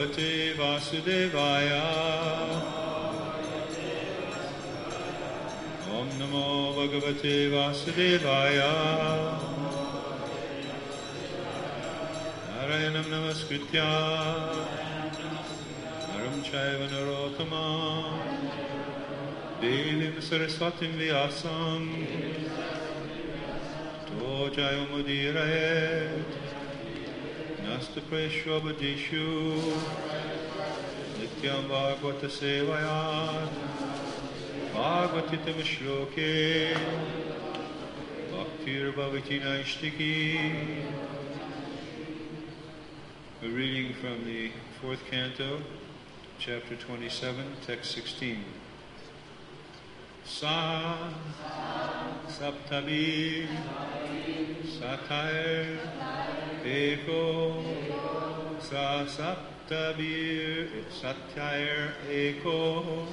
Bhagavate Vasudevaya. Om Namo Bhagavate Vasudevaya. Narayanam Namaskritya Naram Chaiva Narottamam Devim Saraswatim Vyasam To Jayamudiraet Nasta Preshwabadishu Nityam Bhagavata Sevayat Bhagavatitam Shloke Bhaktir Bhavati Naishtiki. A reading from the 4th canto, chapter 27, text 16. Sa Saptabi Satair Eko Sa Saptabir Satyair Eko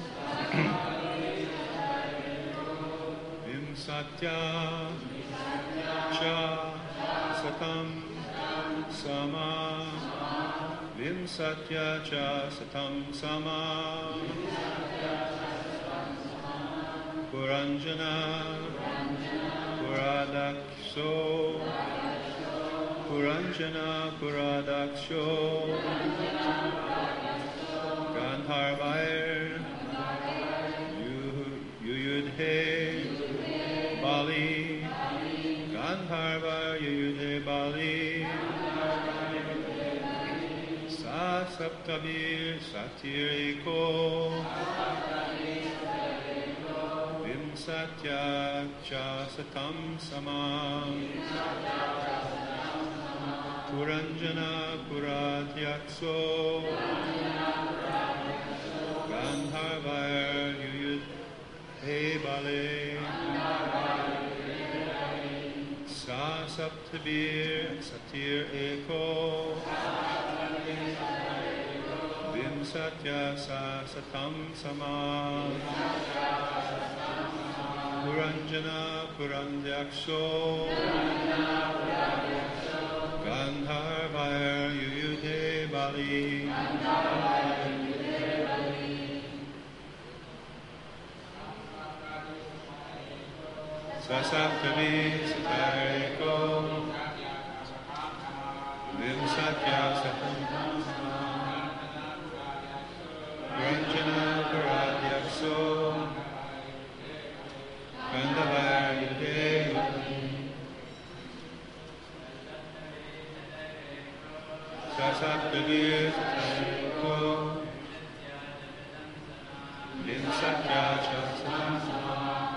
Vim Satya Cha Satam Sama Vim Satya Cha Satam Sama Puranjana Puradakso Puranjana Puradaksho Gandharvair Yuyudhe Bali Gandharvair Yuyudhe Bali Sa Saptabir Satir Eko Vim Satya Cha Satam Samam Puranjana Puradyakso Gandharvair Yuyudhe Bale Sa Saptabir Satir Eko Vim Satya Sa Satam Sama Puranjana Purandyaksho Gandharvair Yuyudhe Bali Sasaptavi Satareko Vim Satya Satam Puranjana Puradyakso Gandharvair Yuyudhe Bali Sasaptavi Satareko Vim Satya Satam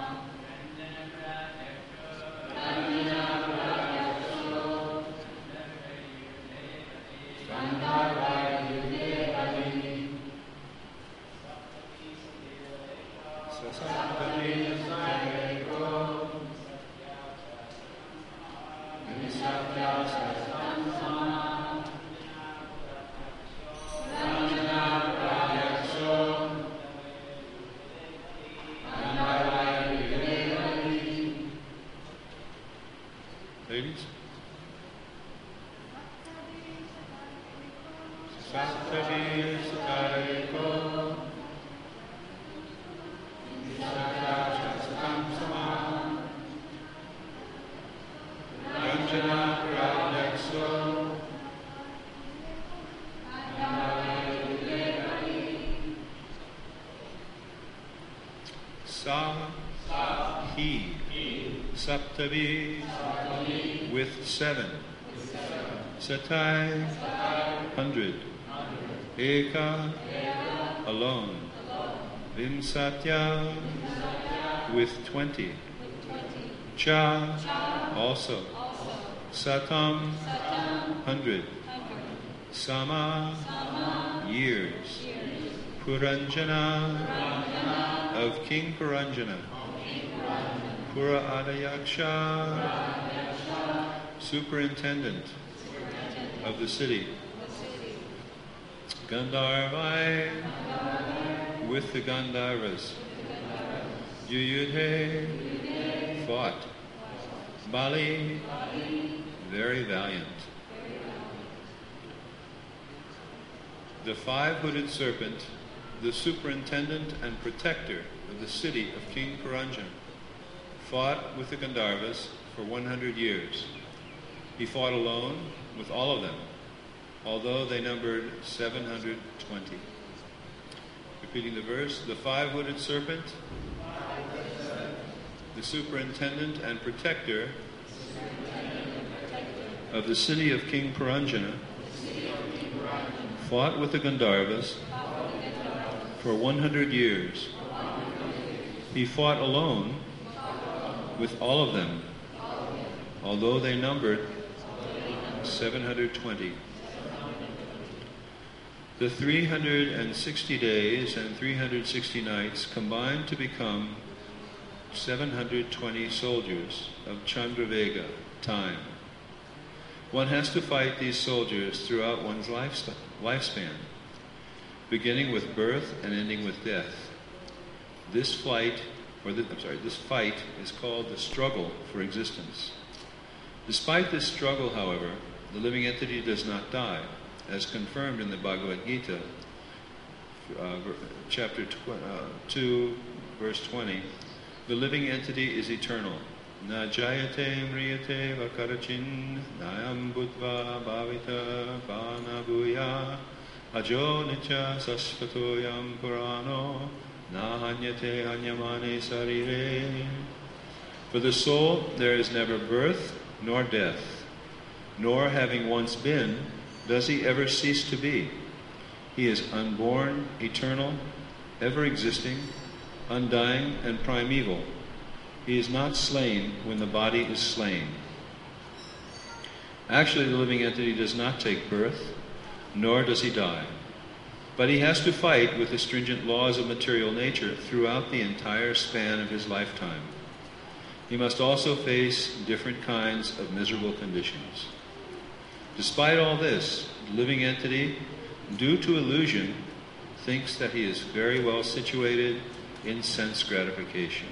Ladies? Saptavi Satareko Satya Satam Sama Ranjana Puradyakso Sa He Saptavi with 7 Satai 100 Eka alone Vim Satya with 20 Cha also Satam 100 Sama years Puranjana of King Puranjana Pura Adayaksha superintendent of the city Gandharvai with the Gandharvas Yuyudhe fought Bali very valiant the five-hooded serpent, the superintendent and protector of the city of King Puranjana, fought with the Gandharvas for 100 years. He fought alone with all of them, although they numbered 720. Repeating the verse, the five-hooded serpent, the superintendent and protector of the city of King Puranjana, fought with the Gandharvas for 100 years. He fought alone with all of them, although they numbered 720. The 360 days and 360 nights combined to become 720 soldiers of Chandravega, time. One has to fight these soldiers throughout one's lifespan, beginning with birth and ending with death. This fight is called the struggle for existence. Despite this struggle, however, the living entity does not die, as confirmed in the Bhagavad Gita, chapter 2, verse 20. The living entity is eternal. Na jayate mriyate vakarachin nayam buddva bhavita vanabhuya ajo nicha sashvatoyam purano na hanyate hanyamane sarire. For the soul there is never birth nor death, nor having once been does he ever cease to be. He is unborn, eternal, ever existing, undying and primeval. He is not slain when the body is slain. Actually, the living entity does not take birth, nor does he die. But he has to fight with the stringent laws of material nature throughout the entire span of his lifetime. He must also face different kinds of miserable conditions. Despite all this, the living entity, due to illusion, thinks that he is very well situated in sense gratification.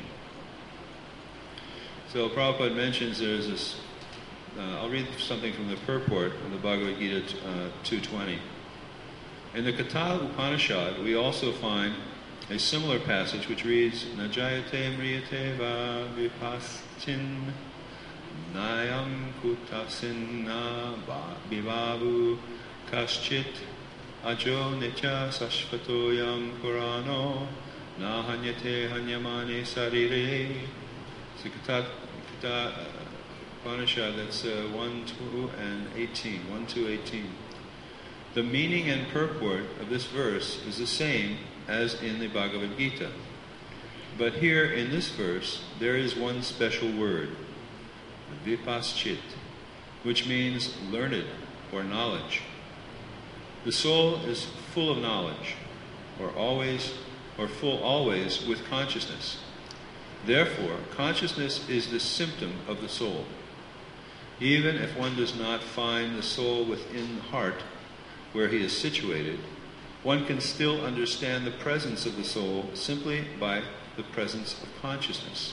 So Prabhupada mentions there's this, I'll read something from the purport of the Bhagavad Gita 2.20. In the Katha Upanishad, we also find a similar passage which reads, Najayate mriyate va vipaschin nayam kutasinna bivavu kaschit ajo nitya sashvatoyam purano na hanyate hanyamane sarire. It's the Katha Upanishad, that's 1, 2, and 18. 1, 2, 18. The meaning and purport of this verse is the same as in the Bhagavad Gita. But here in this verse, there is one special word, vipaschit, which means learned or knowledge. The soul is full of knowledge, or full always with consciousness. Therefore, consciousness is the symptom of the soul. Even if one does not find the soul within the heart, where he is situated, one can still understand the presence of the soul simply by the presence of consciousness.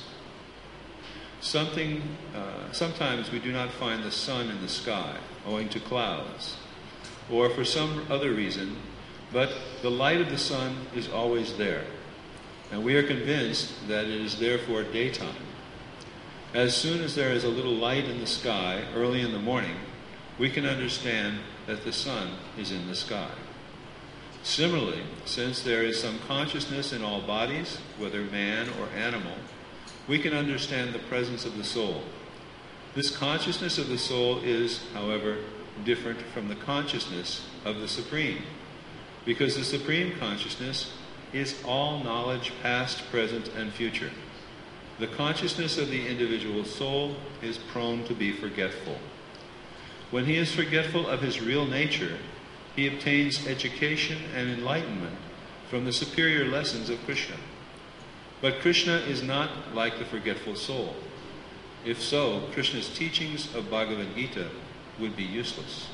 Sometimes we do not find the sun in the sky, owing to clouds, or for some other reason, but the light of the sun is always there, and we are convinced that it is therefore daytime. As soon as there is a little light in the sky early in the morning, we can understand that the sun is in the sky. Similarly, since there is some consciousness in all bodies, whether man or animal, we can understand the presence of the soul. This consciousness of the soul is, however, different from the consciousness of the Supreme, because the Supreme Consciousness is all knowledge, past, present, and future. The consciousness of the individual soul is prone to be forgetful. When he is forgetful of his real nature, he obtains education and enlightenment from the superior lessons of Krishna. But Krishna is not like the forgetful soul. If so, Krishna's teachings of Bhagavad Gita would be useless.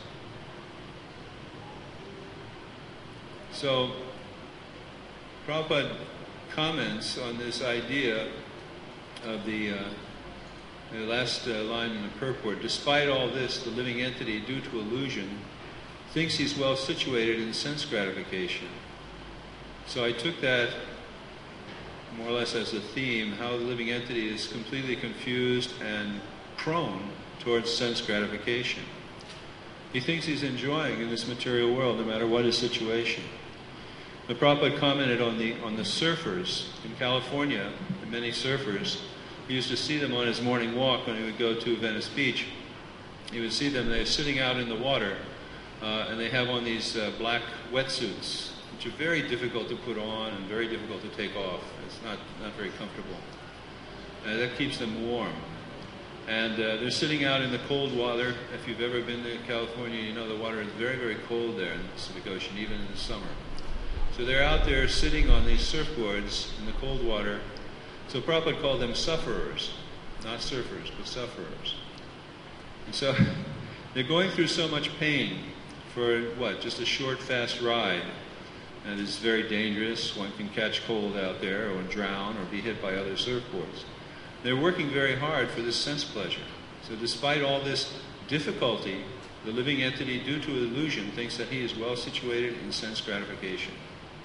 So, Prabhupada comments on this idea of the last line in the purport. Despite all this, the living entity, due to illusion, thinks he's well situated in sense gratification. So I took that more or less as a theme, how the living entity is completely confused and prone towards sense gratification. He thinks he's enjoying in this material world no matter what his situation. The Prabhupada commented on the surfers in California, the many surfers. He used to see them on his morning walk when he would go to Venice Beach. He would see them, they're sitting out in the water, and they have on these black wetsuits, which are very difficult to put on and very difficult to take off. It's not very comfortable. That keeps them warm. And they're sitting out in the cold water. If you've ever been to California, you know the water is very, very cold there in the Pacific Ocean, even in the summer. So they're out there sitting on these surfboards in the cold water. So Prabhupada called them sufferers, not surfers, but sufferers. And so they're going through so much pain for what? Just a short, fast ride. And it's very dangerous. One can catch cold out there or drown or be hit by other surfboards. They're working very hard for this sense pleasure. So despite all this difficulty, the living entity, due to illusion, thinks that he is well situated in sense gratification.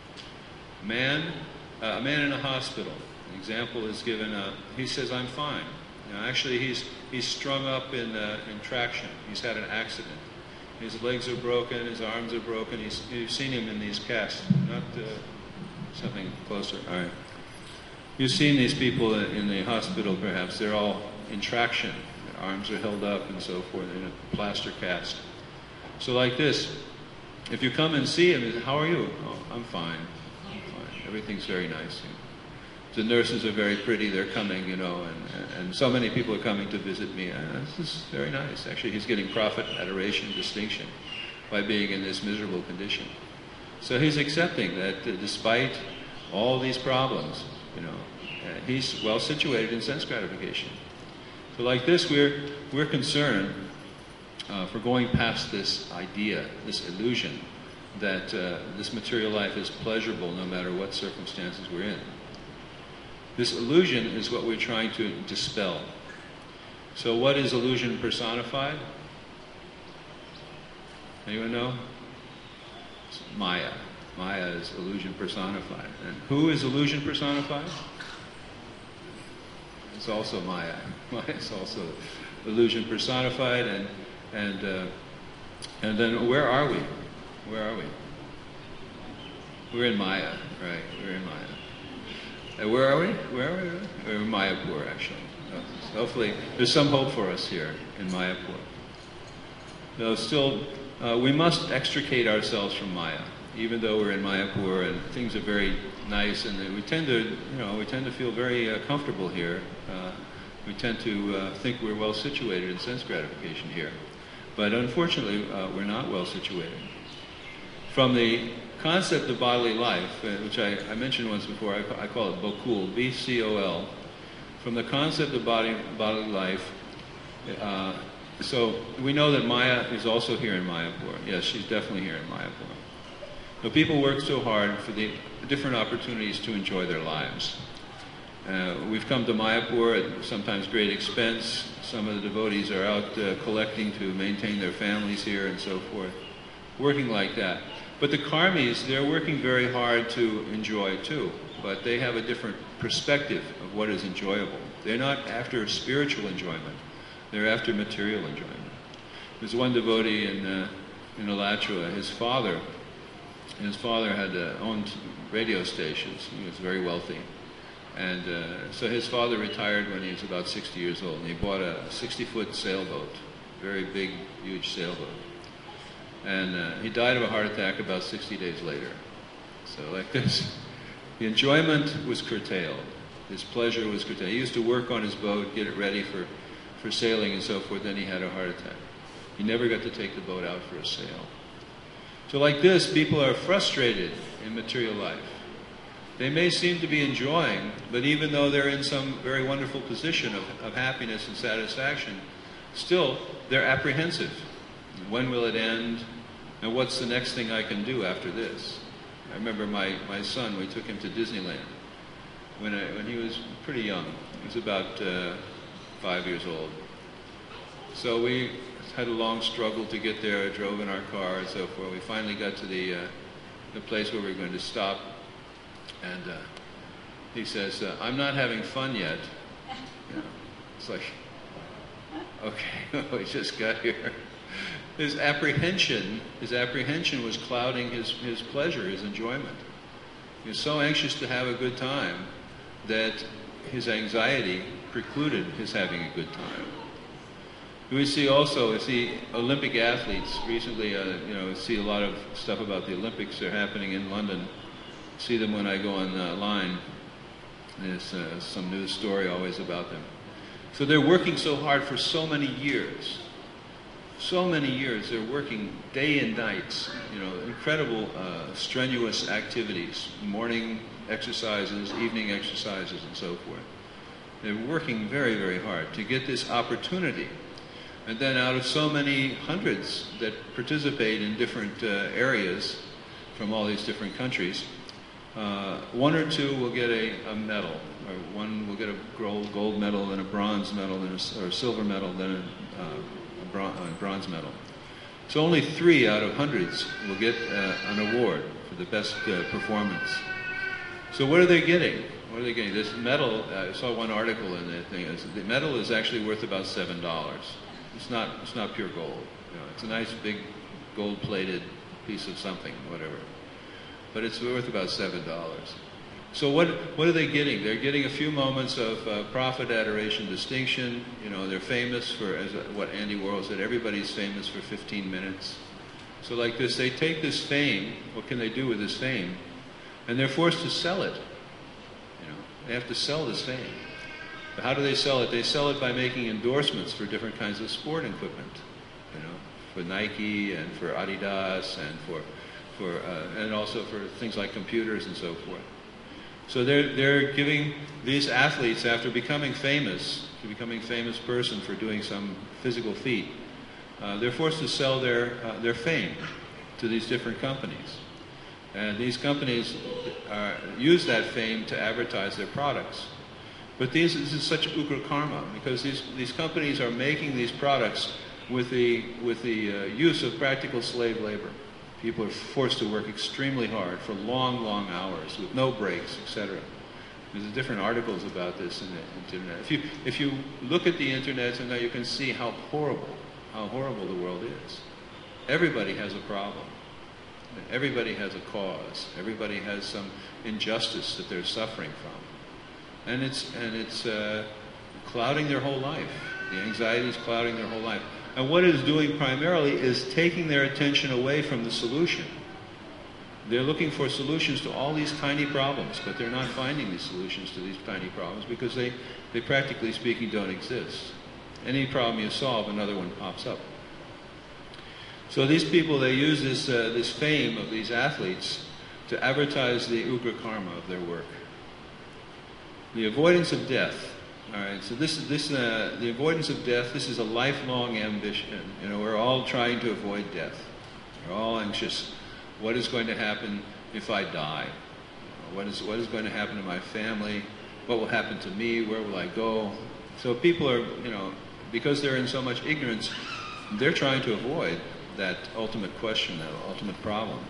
A man in a hospital. An example is given. He says, "I'm fine." Now, actually, he's strung up in traction. He's had an accident. His legs are broken. His arms are broken. You've seen him in these casts. Not something closer. All right. You've seen these people in the hospital, perhaps. They're all in traction. Their arms are held up and so forth. They're in a plaster cast. So like this, if you come and see him, how are you? Oh, I'm fine. Everything's very nice. The nurses are very pretty. They're coming, and so many people are coming to visit me. This is very nice. Actually, he's getting profit, adoration, distinction by being in this miserable condition. So he's accepting that despite all these problems, he's well situated in sense gratification. So like this, we're concerned for going past this idea, this illusion, that this material life is pleasurable no matter what circumstances we're in. This illusion is what we're trying to dispel. So what is illusion personified? Anyone know? It's Maya. Maya is illusion personified. And who is illusion personified? It's also Maya. Maya is also illusion personified. And then where are we? Where are we? We're in Maya, right? We're in Maya. Where are we? Where are we? We're in Mayapur, actually. So hopefully, there's some hope for us here in Mayapur. Though still, we must extricate ourselves from Maya, even though we're in Mayapur and things are very nice, and we tend to feel very comfortable here. We tend to think we're well situated in sense gratification here, but unfortunately, we're not well situated. From the concept of bodily life, which I mentioned once before, I call it Bokul, B-C-O-L. From the concept of bodily life, so we know that Maya is also here in Mayapur. Yes, she's definitely here in Mayapur. But people work so hard for the different opportunities to enjoy their lives. We've come to Mayapur at sometimes great expense. Some of the devotees are out collecting to maintain their families here and so forth, working like that. But the karmis, they're working very hard to enjoy too, but they have a different perspective of what is enjoyable. They're not after spiritual enjoyment, they're after material enjoyment. There's one devotee in Alachua, his father had owned radio stations. He was very wealthy. And so his father retired when he was about 60 years old, and he bought a 60-foot sailboat, very big, huge sailboat. And he died of a heart attack about 60 days later. So like this, the enjoyment was curtailed. His pleasure was curtailed. He used to work on his boat, get it ready for sailing and so forth, then he had a heart attack. He never got to take the boat out for a sail. So like this, people are frustrated in material life. They may seem to be enjoying, but even though they're in some very wonderful position of happiness and satisfaction, still they're apprehensive. When will it end? And what's the next thing I can do after this? I remember my son, we took him to Disneyland when he was pretty young. He was about 5 years old. So had a long struggle to get there. I drove in our car and so forth. We finally got to the place where we were going to stop, and he says, "I'm not having fun yet." You know, it's like, okay, we just got here. His apprehension was clouding his pleasure, his enjoyment. He was so anxious to have a good time that his anxiety precluded his having a good time. We see Olympic athletes recently. See a lot of stuff about the Olympics. They're happening in London. See them when I go online. There's some news story always about them. So they're working so hard for so many years. So many years. They're working day and nights. Incredible strenuous activities, morning exercises, evening exercises, and so forth. They're working very, very hard to get this opportunity. And then out of so many hundreds that participate in different areas from all these different countries, one or two will get a medal, or one will get a gold medal, then a bronze medal, then or a silver medal, then a bronze medal. So only 3 out of hundreds will get an award for the best performance. So what are they getting? What are they getting? This medal, I saw one article in the thing, the medal is actually worth about $7. It's not pure gold. It's a nice big gold-plated piece of something, whatever. But it's worth about $7. So what are they getting? They're getting a few moments of profit, adoration, distinction. They're famous for, as what Andy Warhol said, everybody's famous for 15 minutes. So like this, they take this fame. What can they do with this fame? And they're forced to sell it. They have to sell this fame. But how do they sell it? They sell it by making endorsements for different kinds of sport equipment. For Nike and for Adidas and and also for things like computers and so forth. So they're giving these athletes, after becoming famous person for doing some physical feat, they're forced to sell their fame to these different companies. And these companies use that fame to advertise their products. But this is such ugra karma, because these companies are making these products with the use of practical slave labor. People are forced to work extremely hard for long, long hours with no breaks, etc. There's different articles about this in the internet. If you look at the internet, now you can see how horrible the world is. Everybody has a problem. Everybody has a cause. Everybody has some injustice that they're suffering from, and it's clouding their whole life. The anxiety is clouding their whole life. And what it is doing primarily is taking their attention away from the solution. They're looking for solutions to all these tiny problems, but they're not finding these solutions to these tiny problems because they practically speaking don't exist. Any problem you solve, another one pops up. So these people, they use this fame of these athletes to advertise the ugra karma of their work. The avoidance of death. All right, so the avoidance of death. This is a lifelong ambition. We're all trying to avoid death. We're all anxious. What is going to happen if I die? What is going to happen to my family? What will happen to me? Where will I go? So people are, because they're in so much ignorance, they're trying to avoid that ultimate question, that ultimate problem.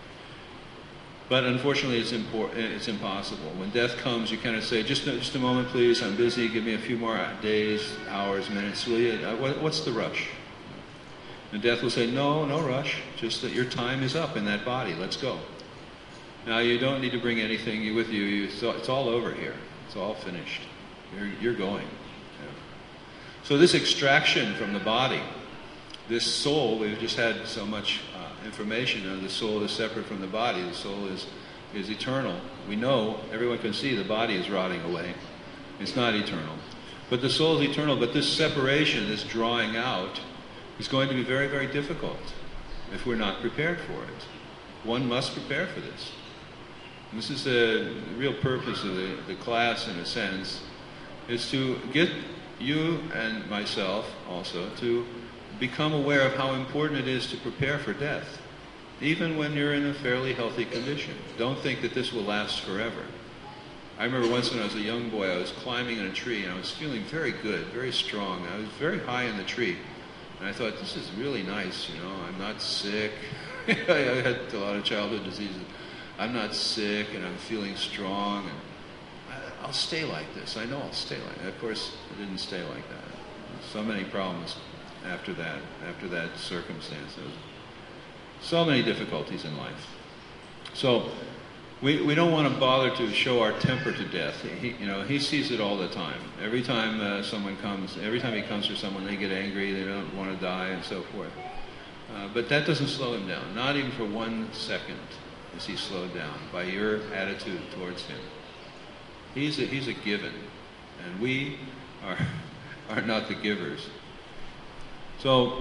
But unfortunately, it's impossible. When death comes, you kind of say, just a moment, please, I'm busy, give me a few more days, hours, minutes, will you? What's the rush? And death will say, no rush, just that your time is up in that body, let's go. Now, you don't need to bring anything with you, it's all over here, it's all finished. You're going. Yeah. So this extraction from the body, this soul, we've just had so much information. The soul is separate from the body. The soul is eternal. We know, everyone can see the body is rotting away. It's not eternal. But the soul is eternal. But this separation, this drawing out, is going to be very, very difficult if we're not prepared for it. One must prepare for this. And this is the real purpose of the class, in a sense, is to get you and myself also to become aware of how important it is to prepare for death, even when you're in a fairly healthy condition. Don't think that this will last forever. I remember once when I was a young boy, I was climbing in a tree and I was feeling very good, very strong. I was very high in the tree. And I thought, this is really nice, you know, I'm not sick. I had a lot of childhood diseases. I'm not sick, and I'm feeling strong, and I'll stay like this. I know I'll stay like that. Of course, it didn't stay like that. So many problems after that circumstance. There was so many difficulties in life. So we don't want to bother to show our temper to death. He sees it all the time. Every time someone comes, every time he comes for someone, they get angry, they don't want to die, and so forth. But that doesn't slow him down. Not even for 1 second is he slowed down by your attitude towards him. He's a given, and we are not the givers. So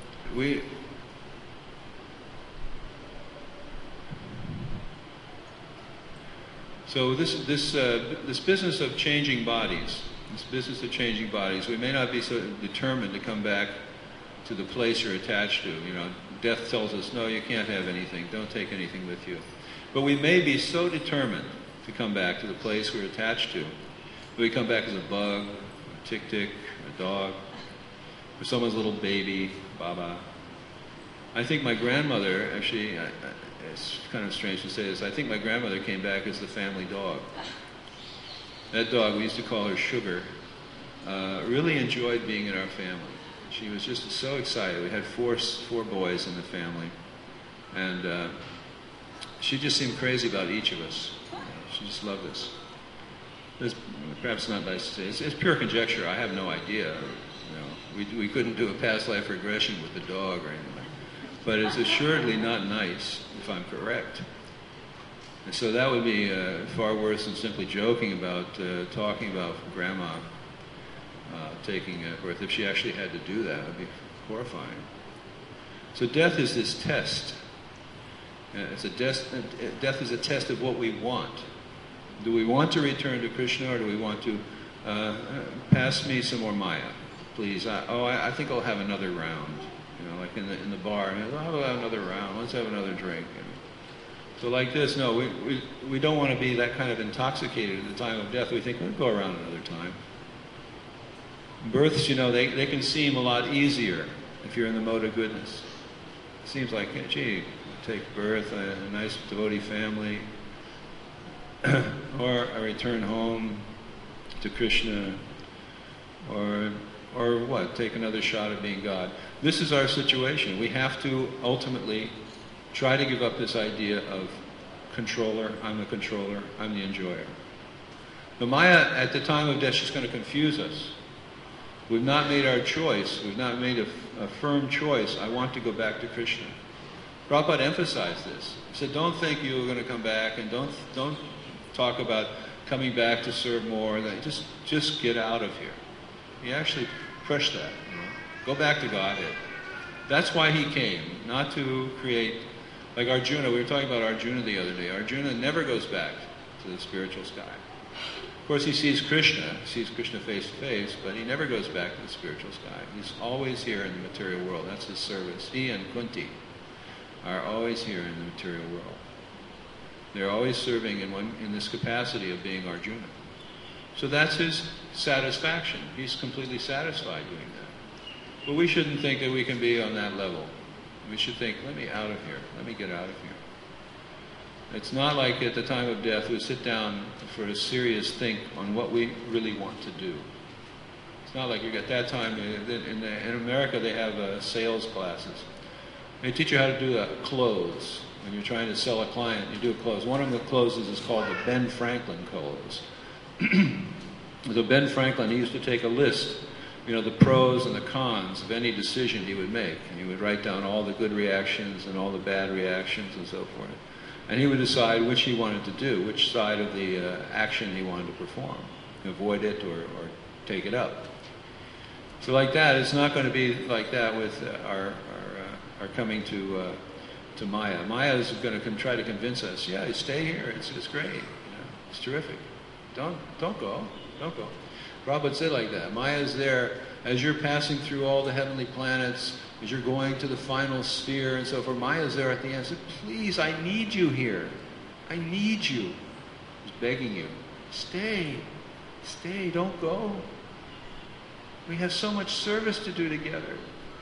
this business of changing bodies, we may not be so determined to come back to the place you're attached to. You know, death tells us, no, you can't have anything. Don't take anything with you. But we may be so determined to come back to the place we're attached to. We come back as a bug, a tick-tick, a dog, or someone's little baby, Baba. I think my grandmother, actually, it's kind of strange to say this, I think my grandmother came back as the family dog. That dog, we used to call her Sugar, really enjoyed being in our family. She was just so excited. We had four boys in the family, and she just seemed crazy about each of us. She just loved us. It's perhaps not nice to say. It's pure conjecture. I have no idea. You know, we couldn't do a past life regression with the dog or anything. But it's assuredly not nice, if I'm correct. And so that would be far worse than simply joking about, talking about Grandma taking birth. If she actually had to do that, it would be horrifying. So death is this test. Death is a test of what we want. Do we want to return to Krishna, or do we want to pass me some more Maya, please? I think I'll have another round. You know, like in the bar. I'll have another round. Let's have another drink. So like this, no, we don't want to be that kind of intoxicated at the time of death. We think we'll go around another time. Births, you know, they can seem a lot easier if you're in the mode of goodness. It seems like, gee, take birth, a nice devotee family, or I return home to Krishna, or what? Take another shot at being God. This is our situation. We have to ultimately try to give up this idea of controller. I'm the controller. I'm the enjoyer. The Maya, at the time of death, she's going to confuse us. We've not made our choice. We've not made a firm choice. I want to go back to Krishna. Prabhupada emphasized this. He said, don't think you're going to come back, and don't talk about coming back to serve more. Just get out of here. He actually pushed that. You know? Go back to Godhead. That's why he came, not to create, like Arjuna. We were talking about Arjuna the other day. Arjuna never goes back to the spiritual sky. Of course, he sees Krishna face to face, but he never goes back to the spiritual sky. He's always here in the material world. That's his service. He and Kunti are always here in the material world. They're always serving in this capacity of being Arjuna. So that's his satisfaction. He's completely satisfied doing that. But we shouldn't think that we can be on that level. We should think, let me out of here. Let me get out of here. It's not like at the time of death we sit down for a serious think on what we really want to do. It's not like at that time, in America they have sales classes. They teach you how to do close. When you're trying to sell a client, you do a close. One of the closes is called the Ben Franklin close. So Ben Franklin, he used to take a list, you know, the pros and the cons of any decision he would make. And he would write down all the good reactions and all the bad reactions and so forth. And he would decide which he wanted to do, which side of the action he wanted to perform, avoid it or take it up. So like that, it's not going to be like that with our coming to Maya. Maya is going to try to convince us, yeah, you stay here, it's great, you know, it's terrific. Don't go. Prabhupada said like that. Maya is there as you're passing through all the heavenly planets, as you're going to the final sphere and so forth. Maya is there at the end. Said, please, I need you here. I need you. He's begging you. Stay, don't go. We have so much service to do together.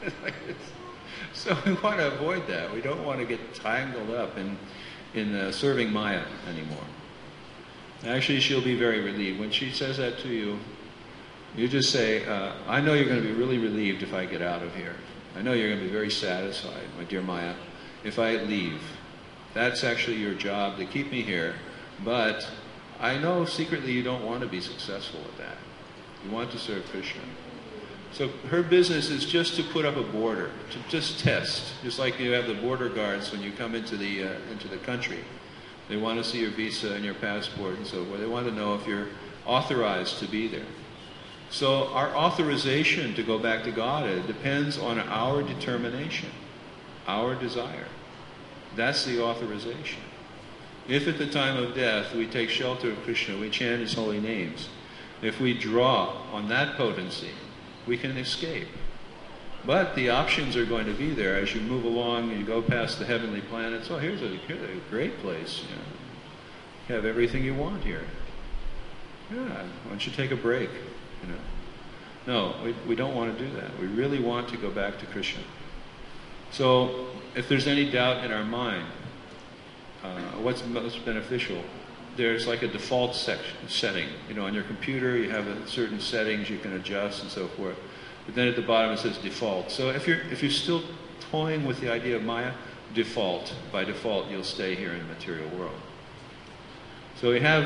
So we want to avoid that. We don't want to get tangled up in serving Maya anymore. Actually, she'll be very relieved. When she says that to you, you just say, I know you're going to be really relieved if I get out of here. I know you're going to be very satisfied, my dear Maya, if I leave. That's actually your job, to keep me here. But I know secretly you don't want to be successful at that. You want to serve Krishna. So her business is just to put up a border, to just test. Just like you have the border guards when you come into the country. They want to see your visa and your passport and so forth. They want to know if you're authorized to be there. So our authorization to go back to Godhead depends on our determination, our desire. That's the authorization. If at the time of death we take shelter of Krishna, we chant His holy names, if we draw on that potency, we can escape. But the options are going to be there as you move along and you go past the heavenly planets. Oh, here's a great place. You know. You have everything you want here. Yeah, why don't you take a break? You know. No, we don't want to do that. We really want to go back to Krishna. So, if there's any doubt in our mind, what's most beneficial? There's like a default setting. You know, on your computer you have certain settings you can adjust and so forth. But then at the bottom it says default. So if you're still toying with the idea of Maya, default. By default, you'll stay here in the material world. So we have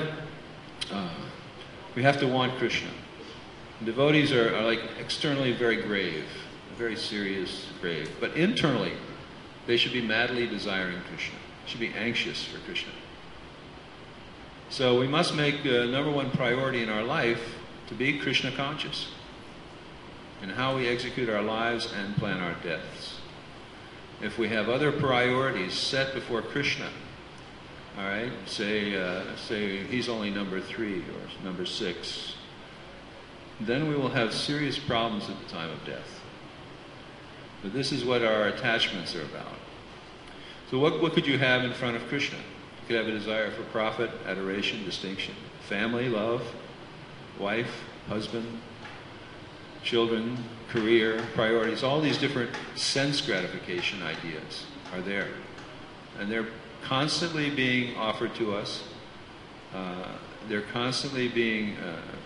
to want Krishna. Devotees are like externally very grave, very serious, grave. But internally, they should be madly desiring Krishna. Should be anxious for Krishna. So we must make number one priority in our life to be Krishna conscious in how we execute our lives and plan our deaths. If we have other priorities set before Krishna, all right, say he's only number 3 or number 6, then we will have serious problems at the time of death. But this is what our attachments are about. So what could you have in front of Krishna? You could have a desire for profit, adoration, distinction, family, love, wife, husband, children, career, priorities. All these different sense gratification ideas are there. And they're constantly being offered to us. They're constantly being,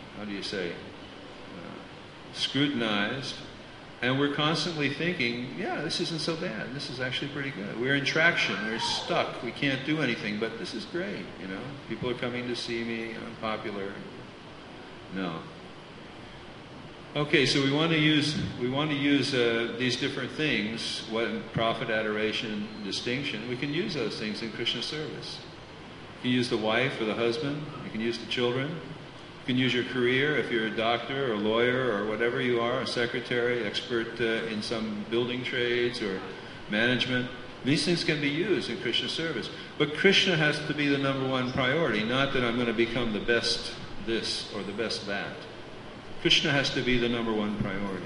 scrutinized. And we're constantly thinking, yeah, this isn't so bad. This is actually pretty good. We're in traction. We're stuck. We can't do anything, but this is great, you know. People are coming to see me. I'm popular. No. Okay, so we want to use these different things, profit, adoration, distinction. We can use those things in Krishna service. You can use the wife or the husband. You can use the children. You can use your career if you're a doctor or a lawyer or whatever you are, a secretary, expert in some building trades or management. These things can be used in Krishna service. But Krishna has to be the number one priority, not that I'm going to become the best this or the best that. Krishna has to be the number one priority.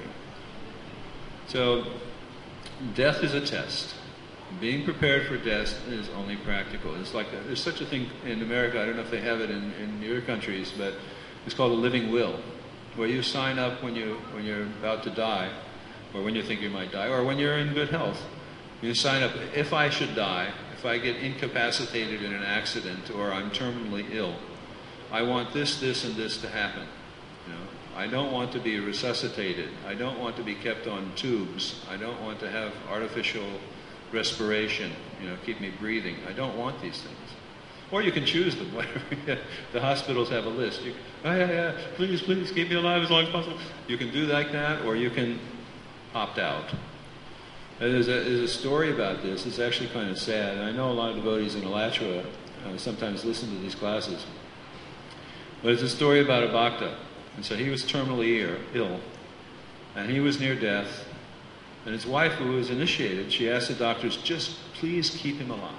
So, death is a test. Being prepared for death is only practical. It's like there's such a thing in America, I don't know if they have it in your countries, but it's called a living will, where you sign up when you're about to die, or when you think you might die, or when you're in good health. You sign up, if I should die, if I get incapacitated in an accident, or I'm terminally ill, I want this, and this to happen. You know, I don't want to be resuscitated. I don't want to be kept on tubes. I don't want to have artificial respiration, you know, keep me breathing. I don't want these things. Or you can choose them. The hospitals have a list. Please, keep me alive as long as possible. You can do like that, or you can opt out. There's a story about this. It's actually kind of sad. I know a lot of devotees in Alachua sometimes listen to these classes. But it's a story about a bhakta. And so he was terminally ill, and he was near death. And his wife, who was initiated, she asked the doctors, just please keep him alive.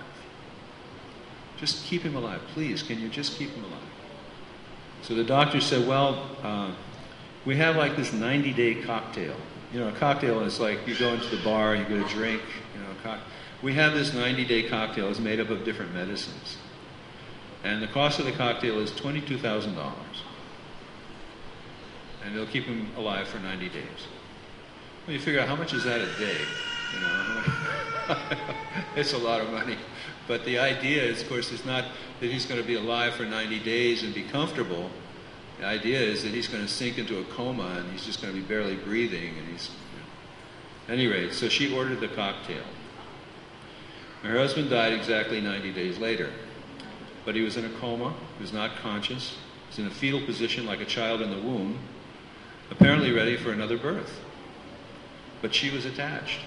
Just keep him alive. Please, can you just keep him alive? So the doctor said, well, we have like this 90-day cocktail. You know, a cocktail is like you go into the bar, you get a drink, you know, we have this 90-day cocktail. It's made up of different medicines. And the cost of the cocktail is $22,000. And it'll keep him alive for 90 days. Well, you figure out how much is that a day, you know? It's a lot of money. But the idea is, of course, is not that he's going to be alive for 90 days and be comfortable. The idea is that he's going to sink into a coma and he's just going to be barely breathing. And he's, you know. At any rate, so she ordered the cocktail. Her husband died exactly 90 days later. But he was in a coma, he was not conscious, he was in a fetal position like a child in the womb, apparently ready for another birth. But she was attached.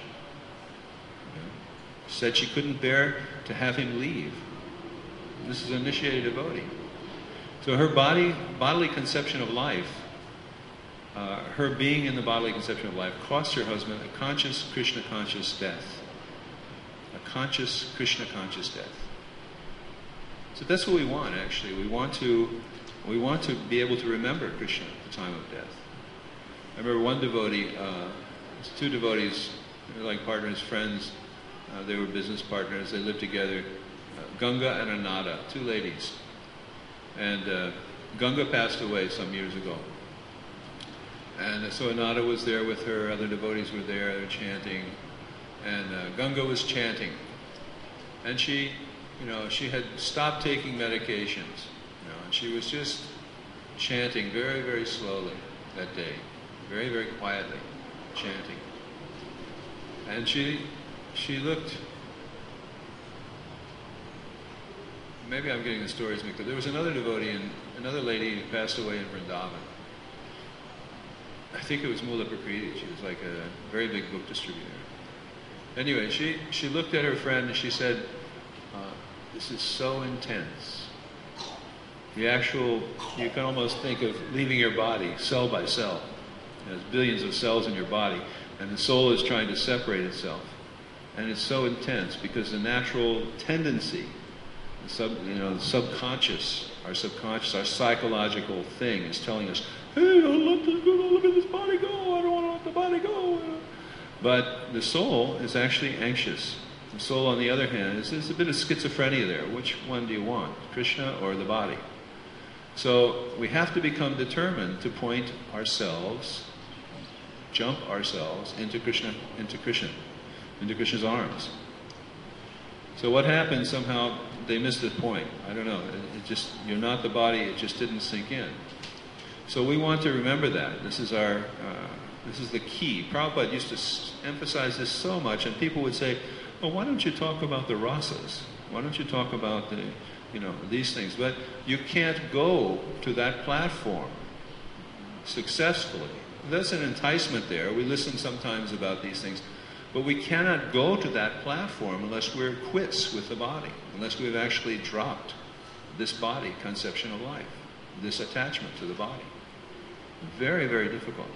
She said she couldn't bear to have him leave. This is an initiated devotee. So her bodily conception of life, her being in the bodily conception of life, cost her husband a conscious, Krishna-conscious death. A conscious, Krishna-conscious death. So that's what we want, actually. We want to be able to remember Krishna at the time of death. I remember one devotee, two devotees, they were like partners, friends. They were business partners. They lived together. Ganga and Anada, two ladies. And Ganga passed away some years ago. And so Anada was there with her. Other devotees were there. They were chanting. And Ganga was chanting. And she had stopped taking medications. And she was just chanting very, very slowly that day. Very, very quietly chanting. And she looked, maybe I'm getting the stories mixed up. There was another devotee and another lady who passed away in Vrindavan. I think it was Mula Prakriti. She was like a very big book distributor. Anyway, she looked at her friend and she said, this is so intense. You can almost think of leaving your body cell by cell. There's billions of cells in your body, and the soul is trying to separate itself. And it's so intense because the natural tendency, the subconscious, our psychological thing is telling us, hey, don't let this body go, I don't want to let the body go. But the soul is actually anxious. The soul, on the other hand, there's a bit of schizophrenia there. Which one do you want, Krishna or the body? So we have to become determined to point ourselves, jump ourselves into Krishna's arms. So what happened? Somehow they missed the point. I don't know. You're not the body. It just didn't sink in. So we want to remember that. This is the key. Prabhupada used to emphasize this so much, and people would say, "Well, why don't you talk about the rasas? Why don't you talk about these things?" But you can't go to that platform successfully. There's an enticement there. We listen sometimes about these things. But we cannot go to that platform unless we're quits with the body, unless we've actually dropped this body conception of life, this attachment to the body. Very, very difficult.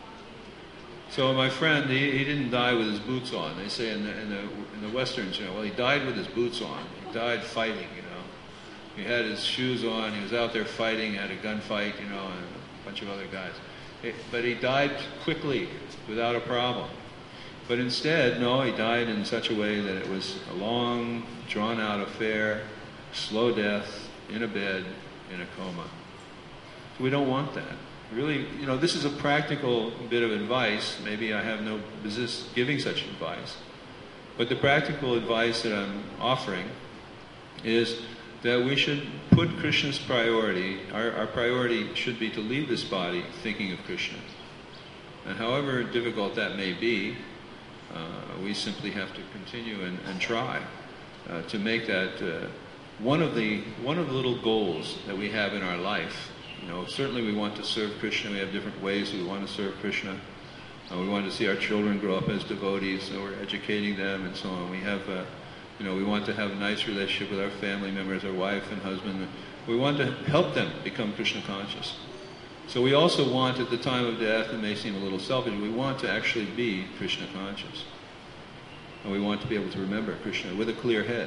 So my friend, he didn't die with his boots on. They say in the Westerns, well, he died with his boots on. He died fighting, He had his shoes on. He was out there fighting, had a gunfight, and a bunch of other guys. But he died quickly, without a problem. But instead, no, he died in such a way that it was a long, drawn-out affair, slow death, in a bed, in a coma. So we don't want that. Really, this is a practical bit of advice. Maybe I have no business giving such advice. But the practical advice that I'm offering is that we should put Krishna's priority, our priority should be to leave this body thinking of Krishna. And however difficult that may be, we simply have to continue and try to make that one of the little goals that we have in our life. Certainly we want to serve Krishna. We have different ways we want to serve Krishna. We want to see our children grow up as devotees, so we're educating them and so on. We have, we want to have a nice relationship with our family members, our wife and husband. We want to help them become Krishna conscious. So we also want, at the time of death, it may seem a little selfish, we want to actually be Krishna conscious. And we want to be able to remember Krishna with a clear head.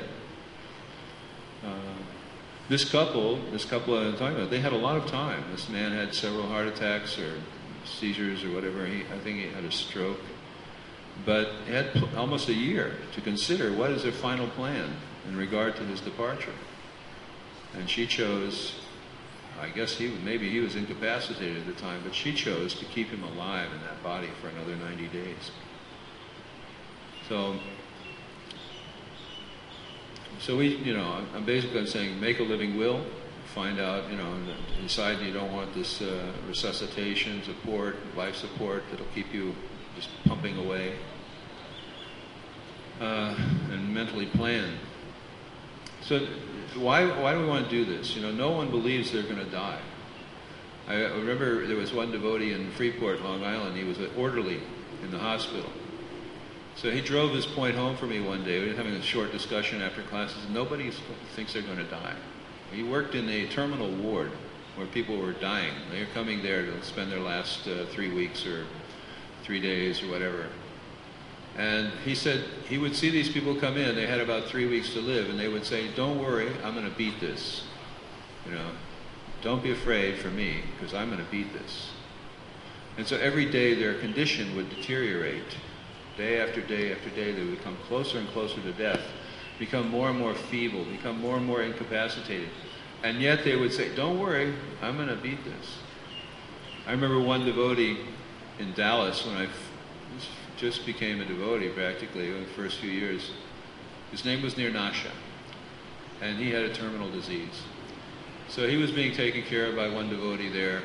This couple I'm talking about, they had a lot of time. This man had several heart attacks or seizures or whatever. I think he had a stroke. But he had almost a year to consider what is their final plan in regard to his departure. And she chose I guess maybe he was incapacitated at the time, but she chose to keep him alive in that body for another 90 days. So I'm basically saying, make a living will, find out, decide you don't want this resuscitation support, life support that'll keep you just pumping away, and mentally plan. So why do we want to do this? No one believes they're going to die. I remember there was one devotee in Freeport, Long Island. He was an orderly in the hospital. So he drove his point home for me one day. We were having a short discussion after classes. Nobody thinks they're going to die. He worked in a terminal ward where people were dying. They were coming there to spend their last 3 weeks or 3 days or whatever. And he said he would see these people come in. They had about 3 weeks to live, and they would say, "Don't worry, I'm going to beat this. Don't be afraid for me, because I'm going to beat this." And so every day their condition would deteriorate. Day after day after day, they would become closer and closer to death, become more and more feeble, become more and more incapacitated. And yet they would say, "Don't worry, I'm going to beat this." I remember one devotee in Dallas when I just became a devotee practically in the first few years. His name was Nirnasha, and he had a terminal disease. So he was being taken care of by one devotee there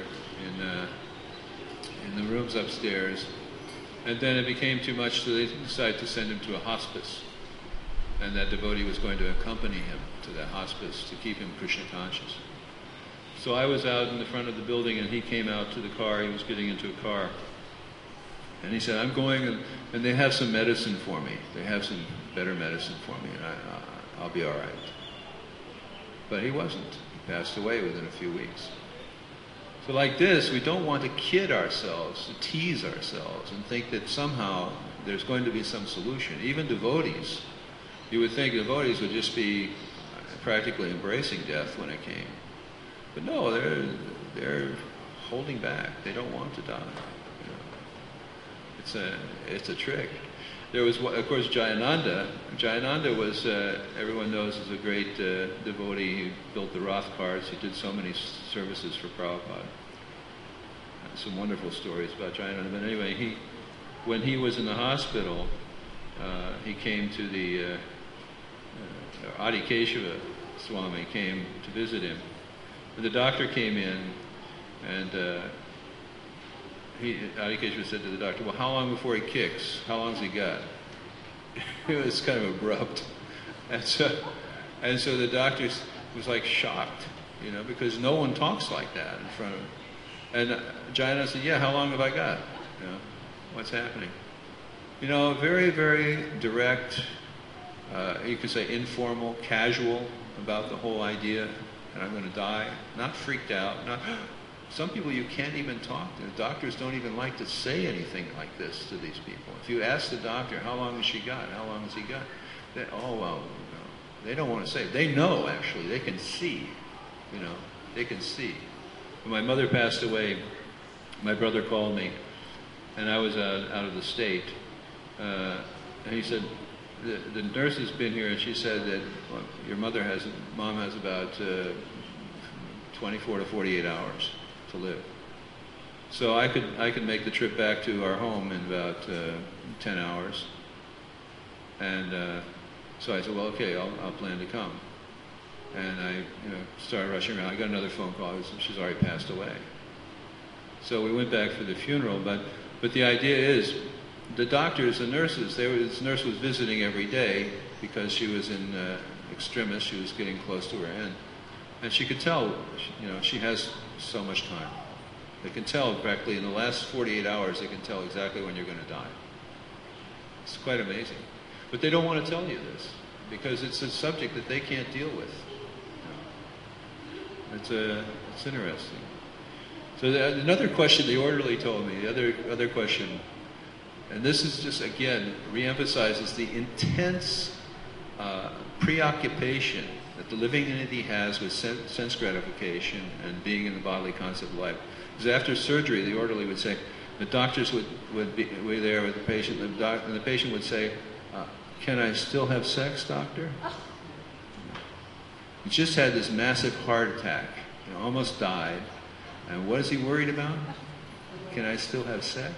in the rooms upstairs. And then it became too much, so they decided to send him to a hospice. And that devotee was going to accompany him to that hospice to keep him Krishna conscious. So I was out in the front of the building, and he came out to the car. He was getting into a car. And he said, "I'm going, and they have some medicine for me. They have some better medicine for me, and I'll be all right." But he wasn't. He passed away within a few weeks. So like this, we don't want to kid ourselves, to tease ourselves, and think that somehow there's going to be some solution. Even devotees, you would think devotees would just be practically embracing death when it came. But no, they're holding back. They don't want to die. It's a trick. There was, of course, Jayananda. Jayananda was, everyone knows, is a great devotee. He built the Roth cars. He did so many services for Prabhupada. Some wonderful stories about Jayananda. But anyway, when he was in the hospital, he came to the Adi Keshava Swami came to visit him. And the doctor came in, and Adi Keshava said to the doctor, "Well, how long before he kicks? How long's he got?" It was kind of abrupt. And so the doctor was like shocked, because no one talks like that in front of him. And Jayananda said, "Yeah, how long have I got? What's happening?" Very, very direct, you could say informal, casual about the whole idea, and I'm going to die. Not freaked out, some people you can't even talk to. Doctors don't even like to say anything like this to these people. If you ask the doctor, "How long has she got? How long has he got?" They don't want to say. They know, actually. They can see. They can see. When my mother passed away, my brother called me, and I was out of the state. And he said, the nurse has been here, and she said that your mom has about 24 to 48 hours to live. So I could make the trip back to our home in about 10 hours. And so I said, "Well, okay, I'll plan to come." And I started rushing around. I got another phone call. She's already passed away. So we went back for the funeral. But the idea is, the doctors, the nurses, this nurse was visiting every day because she was in extremis. She was getting close to her end. And she could tell, she has so much time. They can tell practically in the last 48 hours, they can tell exactly when you're going to die. It's quite amazing. But they don't want to tell you this because it's a subject that they can't deal with. It's interesting. So another question the orderly told me, the other question, and this is just, again, reemphasizes the intense preoccupation that the living entity has with sense gratification and being in the bodily concept of life. Because after surgery, the orderly would say, the doctors would be there with the patient, and the patient would say, "Can I still have sex, doctor?" He just had this massive heart attack, almost died. And what is he worried about? Can I still have sex?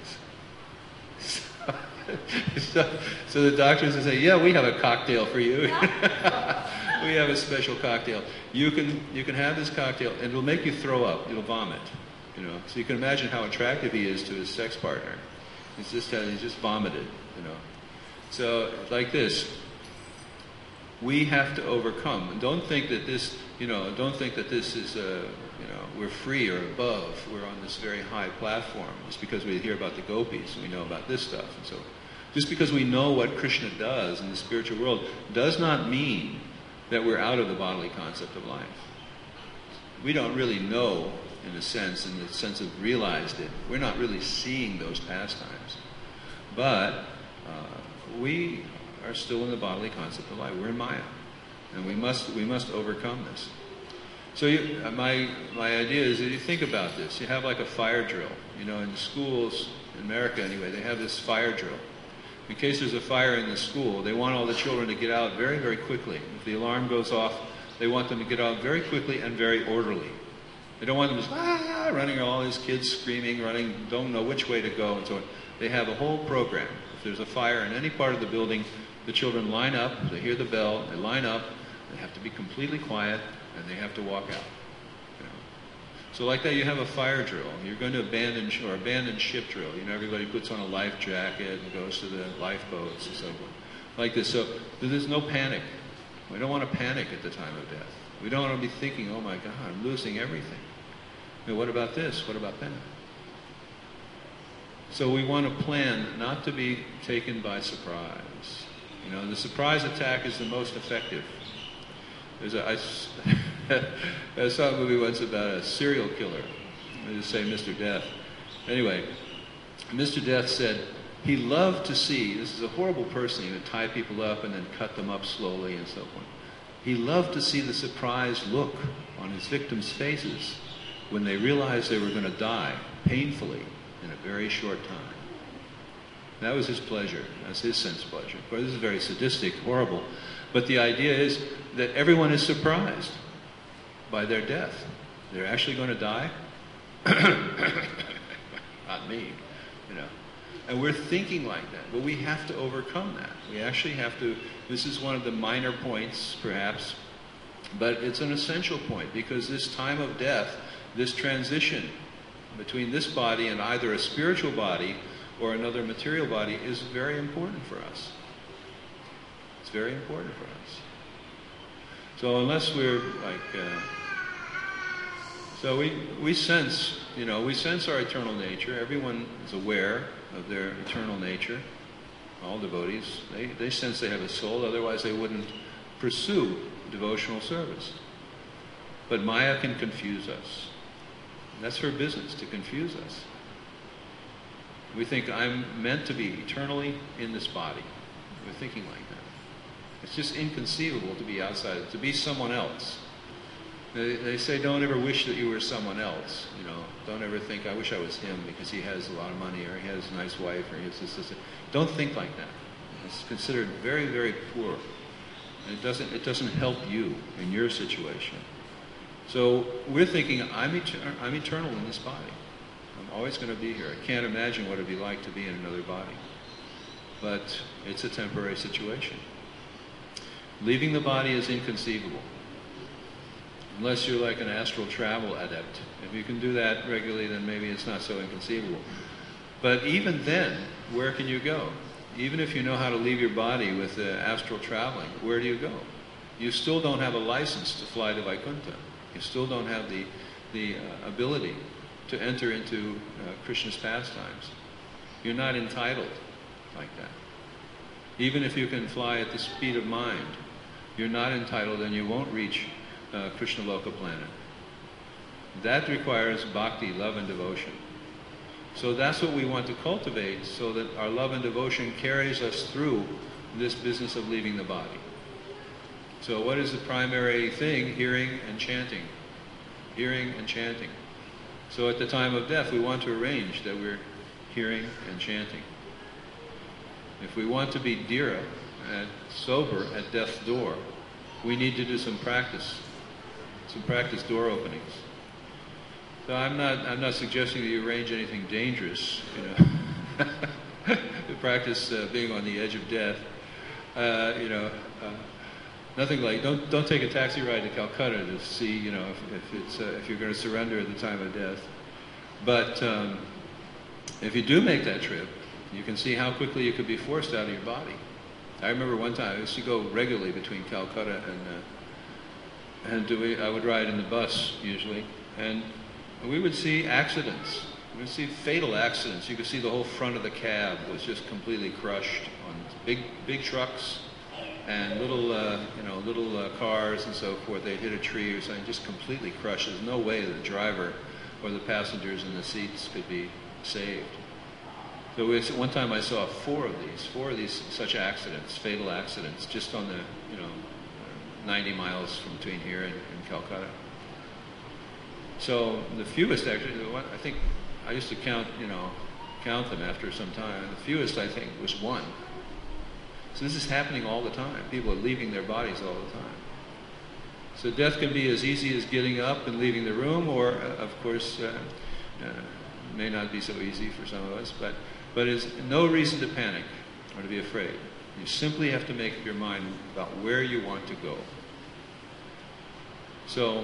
So the doctors will say, yeah, we have a cocktail for you. We have a special cocktail. You can have this cocktail, and it'll make you throw up. It'll vomit. So you can imagine how attractive he is to his sex partner. He's just vomited. So like this, we have to overcome. And don't think that this, is, we're free or above. We're on this very high platform just because we hear about the gopis and we know about this stuff. And so, just because we know what Krishna does in the spiritual world does not mean that we're out of the bodily concept of life. We don't really know, in the sense of realized it. We're not really seeing those pastimes. But we are still in the bodily concept of life. We're in Maya. And we must overcome this. So my idea is that you think about this. You have like a fire drill. In the schools, in America anyway, they have this fire drill. In case there's a fire in the school, they want all the children to get out very, very quickly. If the alarm goes off, they want them to get out very quickly and very orderly. They don't want them just running, all these kids screaming, running, don't know which way to go, and so on. They have a whole program. If there's a fire in any part of the building, the children line up, they hear the bell, they line up, they have to be completely quiet, and they have to walk out. So like that, you have a fire drill. You're going to abandon ship drill. Everybody puts on a life jacket and goes to the lifeboats and so forth. Like this. So there's no panic. We don't want to panic at the time of death. We don't want to be thinking, oh my God, I'm losing everything. What about this? What about that? So we want to plan not to be taken by surprise. The surprise attack is the most effective. I saw a movie once about a serial killer. I just say Mr. Death. Anyway, Mr. Death said he loved to see, this is a horrible person, he would tie people up and then cut them up slowly and so on. He loved to see the surprised look on his victims' faces when they realized they were going to die painfully in a very short time. That was his pleasure. That's his sense of pleasure. Of course, this is very sadistic, horrible. But the idea is that everyone is surprised by their death. They're actually going to die? Not me, And we're thinking like that. But we have to overcome that. We actually have to, this is one of the minor points, perhaps, but it's an essential point, because this time of death, this transition between this body and either a spiritual body or another material body is very important for us. It's very important for us. So unless we're like, so we sense, we sense our eternal nature. Everyone is aware of their eternal nature. All devotees, they sense they have a soul, otherwise they wouldn't pursue devotional service. But Maya can confuse us. And that's her business, to confuse us. We think I'm meant to be eternally in this body. We're thinking like that. It's just inconceivable to be outside, to be someone else. They say don't ever wish that you were someone else. Don't ever think I wish I was him because he has a lot of money or he has a nice wife or he has this. Don't think like that. It's considered very, very poor. And it doesn't help you in your situation. So we're thinking I'm eternal in this body. I'm always going to be here. I can't imagine what it'd be like to be in another body. But it's a temporary situation. Leaving the body is inconceivable. Unless you're like an astral travel adept. If you can do that regularly, then maybe it's not so inconceivable. But even then, where can you go? Even if you know how to leave your body with astral traveling, where do you go? You still don't have a license to fly to Vaikuntha. You still don't have the ability to enter into Krishna's pastimes. You're not entitled like that. Even if you can fly at the speed of mind, you're not entitled and you won't reach Krishna Loka planet. That requires bhakti, love and devotion. So that's what we want to cultivate, so that our love and devotion carries us through this business of leaving the body. So what is the primary thing? Hearing and chanting. Hearing and chanting. So at the time of death, we want to arrange that we're hearing and chanting. If we want to be dhira, sober at death's door, we need to do some practice door openings. So I'm not suggesting that you arrange anything dangerous, to practice being on the edge of death. Nothing like don't take a taxi ride to Calcutta to see if you're going to surrender at the time of death. But if you do make that trip, you can see how quickly you could be forced out of your body. I remember one time I used to go regularly between Calcutta and I would ride in the bus usually, and we would see accidents. We would see fatal accidents. You could see the whole front of the cab was just completely crushed on big trucks and little cars and so forth. They'd hit a tree or something, just completely crushed. There's no way the driver or the passengers in the seats could be saved. So one time I saw four of these such accidents, fatal accidents, just on the 90 miles from between here and Calcutta. So the fewest actually, I think I used to count them after some time. The fewest I think was one. So this is happening all the time. People are leaving their bodies all the time. So death can be as easy as getting up and leaving the room, or of course, may not be so easy for some of us, but it's no reason to panic or to be afraid. You simply have to make up your mind about where you want to go. So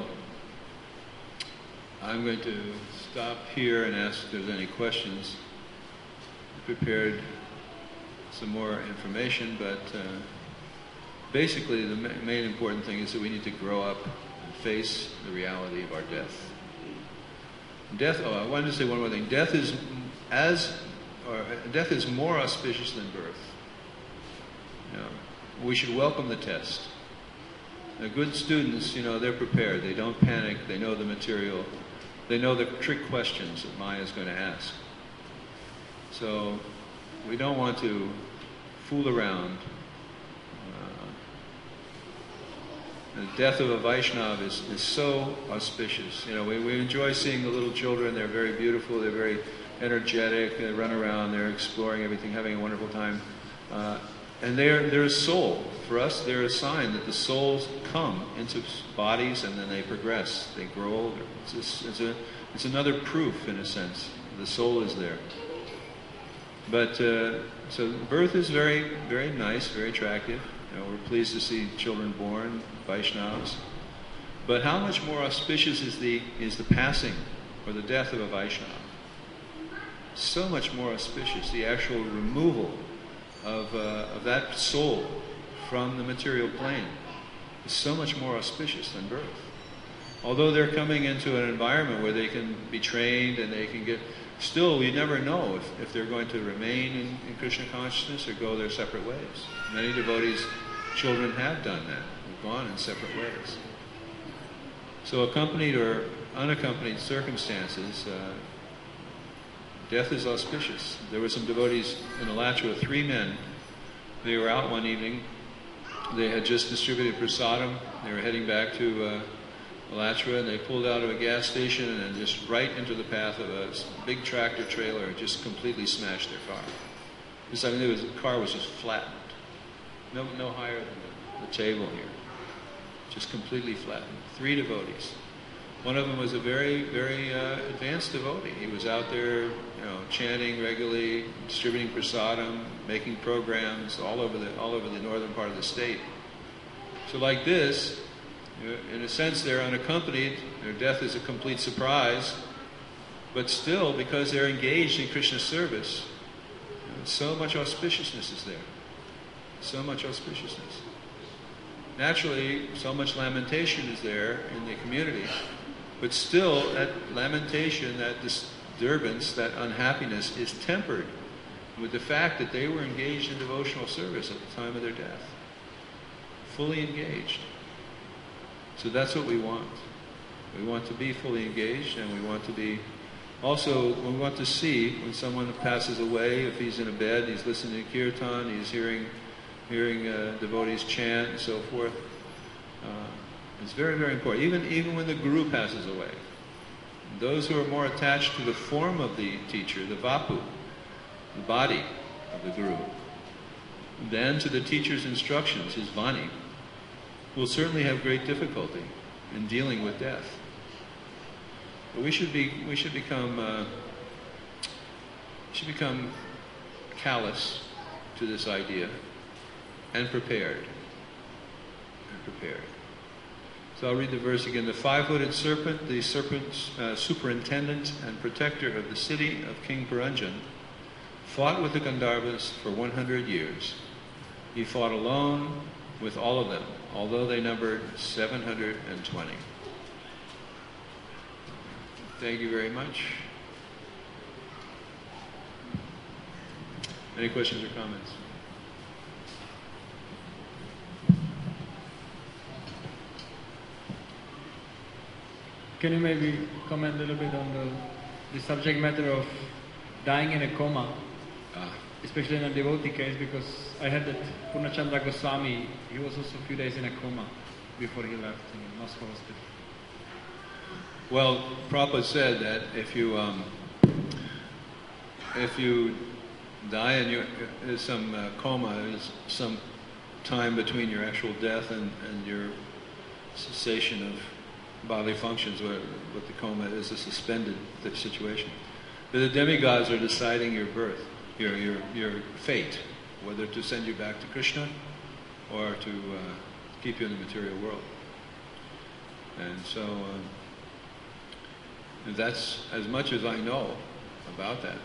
I'm going to stop here and ask if there's any questions. I prepared some more information, but basically the main important thing is that we need to grow up and face the reality of our death. I wanted to say one more thing. Death is more auspicious than birth. We should welcome the test. Good students, they're prepared. They don't panic. They know the material. They know the trick questions that Maya is going to ask. So we don't want to fool around. The death of a Vaishnava is so auspicious. We enjoy seeing the little children. They're very beautiful. They're very energetic. They run around. They're exploring everything, having a wonderful time. And they're a soul. For us, they're a sign that the souls come into bodies and then they progress. They grow older. It's another proof, in a sense. The soul is there. But so birth is very, very nice, very attractive. We're pleased to see children born, Vaishnavas. But how much more auspicious is the passing or the death of a Vaishnava? So much more auspicious, the actual removal of that soul from the material plane is so much more auspicious than birth. Although they're coming into an environment where they can be trained and they can get... Still, we never know if they're going to remain in Krishna consciousness or go their separate ways. Many devotees' children have done that. They've gone in separate ways. So accompanied or unaccompanied circumstances, death is auspicious. There were some devotees in Alachua, 3 men. They were out one evening. They had just distributed prasadam. They were heading back to Alachua, and they pulled out of a gas station and just right into the path of a big tractor trailer and just completely smashed their car. The car was just flattened. No higher than the table here. Just completely flattened. 3 devotees. One of them was a very, very advanced devotee. He was out there, chanting regularly, distributing prasadam, making programs all over the northern part of the state. So like this, in a sense, they're unaccompanied. Their death is a complete surprise. But still, because they're engaged in Krishna's service, so much auspiciousness is there. So much auspiciousness. Naturally, so much lamentation is there in the community. But still, that lamentation, that disturbance, that unhappiness is tempered with the fact that they were engaged in devotional service at the time of their death. Fully engaged. So that's what we want. We want to be fully engaged, and we want to be... Also, we want to see when someone passes away, if he's in a bed, he's listening to kirtan, he's hearing devotees chant and so forth. It's very, very important. Even when the guru passes away, those who are more attached to the form of the teacher, the vapu, the body of the guru, than to the teacher's instructions, his vani, will certainly have great difficulty in dealing with death. But we should become callous to this idea and prepared. So I'll read the verse again. The five-footed serpent, the serpent's superintendent and protector of the city of King Puranjan, fought with the Gandharvas for 100 years. He fought alone with all of them, although they numbered 720. Thank you very much. Any questions or comments? Can you maybe comment a little bit on the subject matter of dying in a coma, especially in a devotee case, because I heard that Purnachandra Goswami, he was also a few days in a coma before he left in Moscow hospital. Well, Prabhupada said that if you die and there's some coma, there's some time between your actual death and your cessation of bodily functions, what the coma is, a suspended situation. But the demigods are deciding your birth, your fate, whether to send you back to Krishna or to keep you in the material world. And so that's as much as I know about that.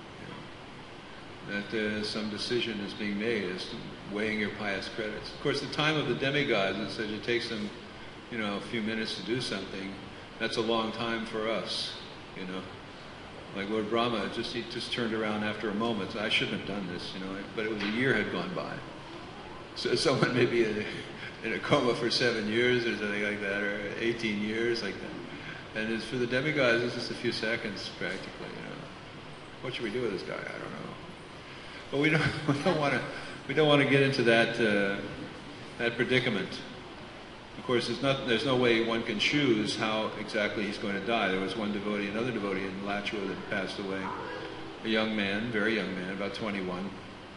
That some decision is being made as to weighing your pious credits. Of course, the time of the demigods, it says it takes them, a few minutes to do something. That's a long time for us, Like Lord Brahma, he just turned around after a moment. So I shouldn't have done this, but it was a year had gone by. So someone may be in a coma for 7 years or something like that, or 18 years like that. And as for the demigods, it's just a few seconds practically, What should we do with this guy? I don't know. But we don't want to get into that predicament. Of course, there's no way one can choose how exactly he's going to die. There was another devotee in Lachua that passed away, a young man, very young man, about 21,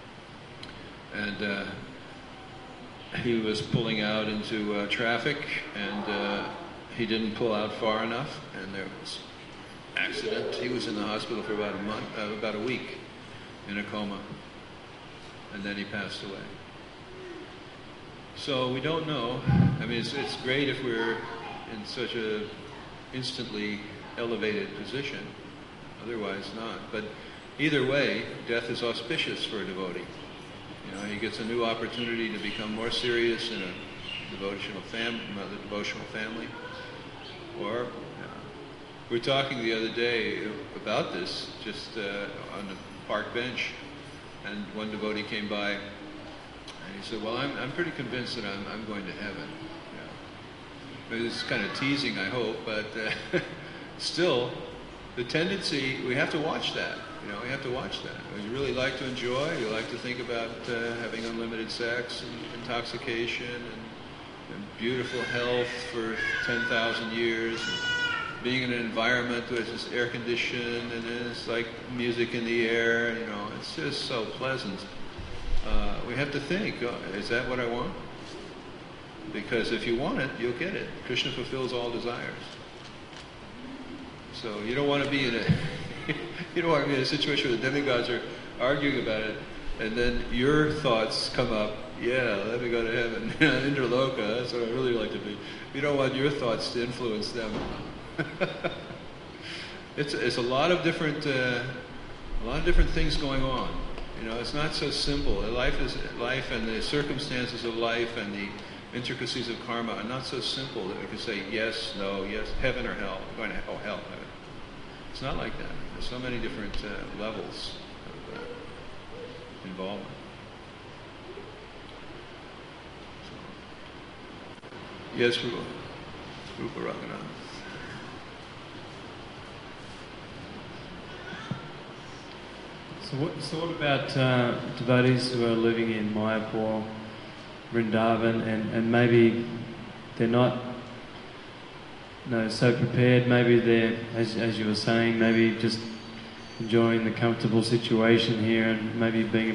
and he was pulling out into traffic, and he didn't pull out far enough, and there was an accident. He was in the hospital for about a week, in a coma, and then he passed away. So we don't know. I mean, it's great if we're in such a instantly elevated position. Otherwise not. But either way, death is auspicious for a devotee. He gets a new opportunity to become more serious in a devotional family. Or we were talking the other day about this, just on the park bench, and one devotee came by. And he said, well, I'm pretty convinced that I'm going to heaven. Maybe this is kind of teasing, I hope, but still, the tendency, we have to watch that. We have to watch that. You really like to enjoy, you like to think about having unlimited sex and intoxication and beautiful health for 10,000 years, and being in an environment where it's just air-conditioned and it's like music in the air, it's just so pleasant. We have to think, is that what I want? Because if you want it, you'll get it. Krishna fulfills all desires. So you don't want to be in a situation where the demigods are arguing about it, and then your thoughts come up. Yeah, let me go to heaven. Indraloka, that's what I really like to be. You don't want your thoughts to influence them. It's a lot of different things going on. It's not so simple. Life and the circumstances of life and the intricacies of karma are not so simple that we can say yes, no, yes, heaven or hell. I'm going to hell, heaven. It's not like that. There's so many different levels of involvement. Yes, Rupa Raghunath. So what about devotees who are living in Mayapur, Vrindavan, and maybe they're not so prepared, maybe they're, as you were saying, maybe just enjoying the comfortable situation here and maybe being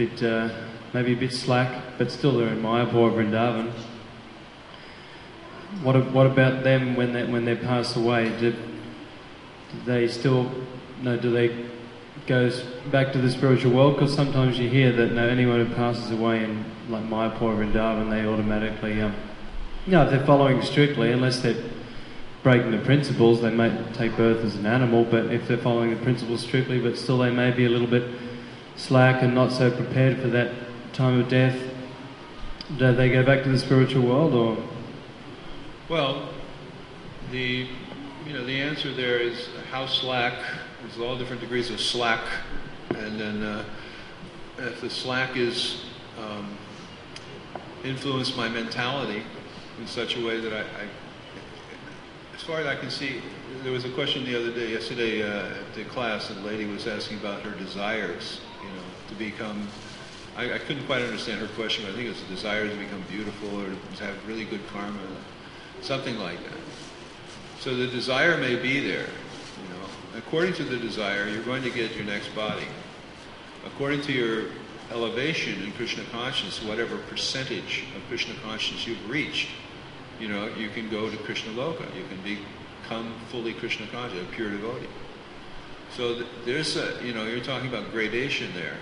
maybe a bit slack, but still they're in Mayapur, Vrindavan. what about them when they pass away? Do they still, do they go back to the spiritual world? Because sometimes you hear that anyone who passes away in like Mayapur or Vrindavan, they automatically, if they're following strictly, unless they're breaking the principles, they may take birth as an animal, but if they're following the principles strictly, but still they may be a little bit slack and not so prepared for that time of death, do they go back to the spiritual world, or? Well, the answer there is how slack. There's all different degrees of slack, and then if the slack is influenced my mentality in such a way that I, as far as I can see, there was a question yesterday at the class, and the lady was asking about her desires, to become. I couldn't quite understand her question, but I think it was a desire to become beautiful or to have really good karma, something like that. So the desire may be there. According to the desire, you're going to get your next body. According to your elevation in Krishna consciousness, whatever percentage of Krishna consciousness you've reached, you can go to Krishna Loka. You can become fully Krishna conscious, a pure devotee. So there's you're talking about gradation there.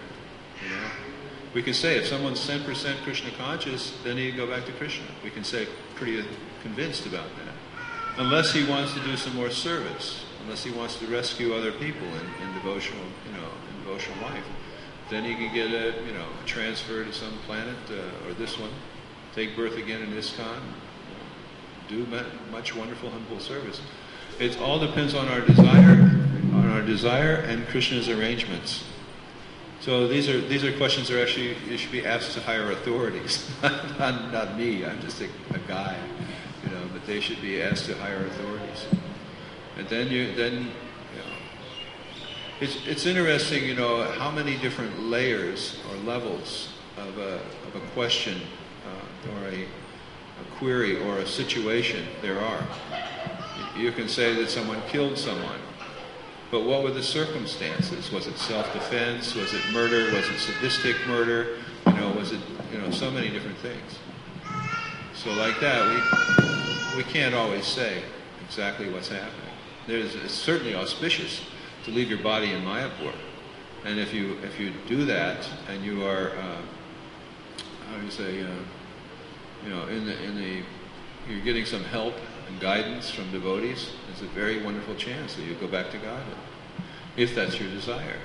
We can say if someone's 10% Krishna conscious, then he can go back to Krishna. We can say pretty convinced about that. Unless he wants to do some more service. Unless he wants to rescue other people in devotional life, then he can get a transfer to some planet or this one, take birth again in ISKCON, do much wonderful, humble service. It all depends on our desire and Krishna's arrangements. So these are questions that actually you should be asked to higher authorities, not me. I'm just a guy, but they should be asked to higher authorities. And then it's interesting, how many different layers or levels of a question or a query or a situation there are. You can say that someone killed someone, but what were the circumstances? Was it self-defense? Was it murder? Was it sadistic murder? Was it so many different things. So like that, we can't always say exactly what's happening. It's certainly auspicious to leave your body in Mayapur, and if you do that and you are, you're getting some help and guidance from devotees, there's a very wonderful chance that you go back to Godhead, if that's your desire.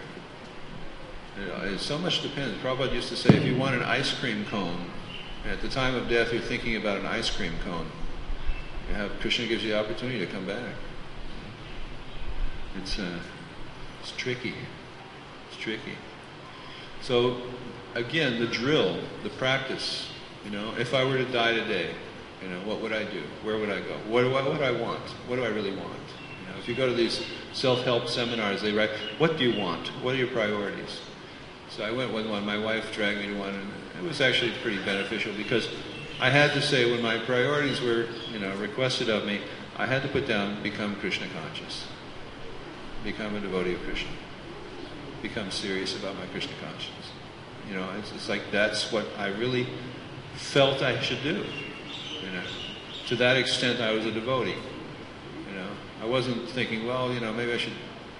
So much depends. Prabhupada used to say, if you want an ice cream cone, at the time of death you're thinking about an ice cream cone. Krishna gives you the opportunity to come back. It's tricky. It's tricky. So, again, the drill, the practice, if I were to die today, what would I do? Where would I go? What would I want? What do I really want? If you go to these self-help seminars, they write, what do you want? What are your priorities? So I went with one. My wife dragged me to one, and it was actually pretty beneficial because I had to say when my priorities were, requested of me, I had to put down, become Krishna conscious. Become a devotee of Krishna. Become serious about my Krishna consciousness. It's like that's what I really felt I should do. To that extent, I was a devotee. I wasn't thinking, well, maybe I should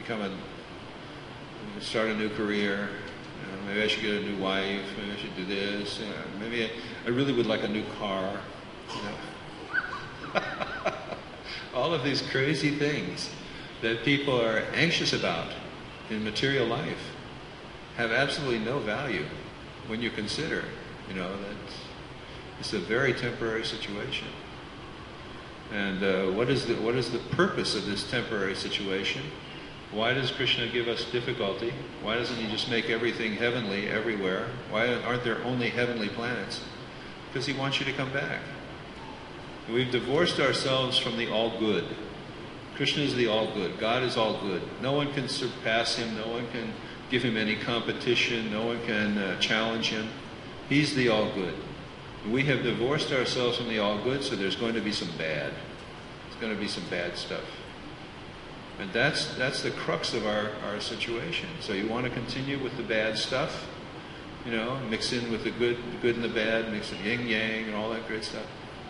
start a new career. Maybe I should get a new wife. Maybe I should do this. Maybe I really would like a new car. All of these crazy things that people are anxious about in material life have absolutely no value when you consider, that it's a very temporary situation. And what is the purpose of this temporary situation? Why does Krishna give us difficulty? Why doesn't he just make everything heavenly everywhere? Why aren't there only heavenly planets? Because he wants you to come back. We've divorced ourselves from the all-good. Krishna is the all-good. God is all-good. No one can surpass him. No one can give him any competition. No one can challenge him. He's the all-good. We have divorced ourselves from the all-good, so there's going to be some bad. There's going to be some bad stuff. And that's the crux of our situation. So you want to continue with the bad stuff, mix in with the good and the bad, mix in yin-yang and all that great stuff.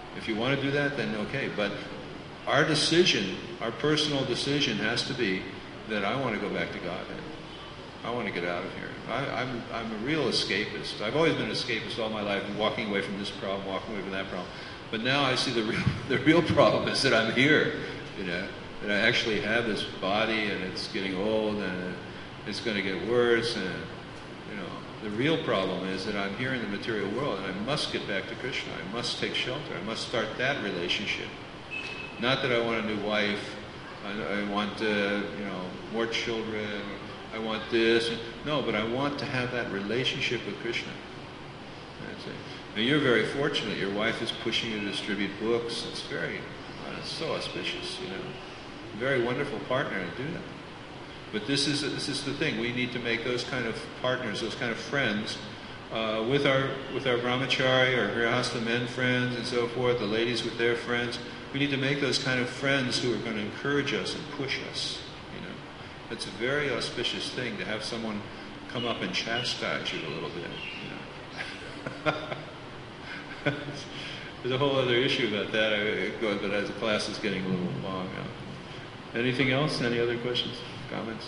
If you want to do that, then okay. But our decision, our personal decision has to be that I want to go back to Godhead. I want to get out of here. I'm a real escapist. I've always been an escapist all my life, walking away from this problem, walking away from that problem. But now I see the real problem is that I'm here, you know, that I actually have this body and it's getting old and it's going to get worse. And, you know, the real problem is that I'm here in the material world and I must get back to Krishna. I must take shelter. I must start that relationship. Not that I want a new wife. I want, you know, more children. I want this. No, but I want to have that relationship with Krishna. That's it. Now you're very fortunate. Your wife is pushing you to distribute books. It's it's so auspicious, you know. Very wonderful partner to do that. But this is the thing. We need to make those kind of partners, those kind of friends, with our brahmachari, our grihastha men friends, and so forth. The ladies with their friends. We need to make those kind of friends who are going to encourage us and push us. It's a very auspicious thing to have someone come up and chastise you a little bit. You know. There's a whole other issue about that, but as the class is getting a little long now. Anything else? Any other questions, comments?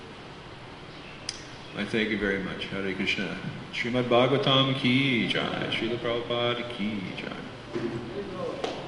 I thank you very much. Hare Krishna. Srimad Bhagavatam ki jai. Srila Prabhupada ki jai.